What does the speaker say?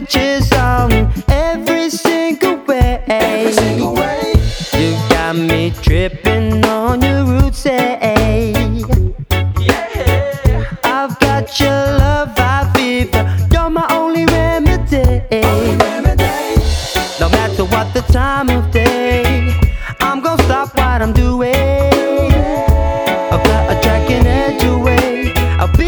switches on every single way. Every single way. You got me tripping on your roots, eh? Yeah. I've got your love, I fever. You're my only remedy. Only remedy. No matter what the time of day.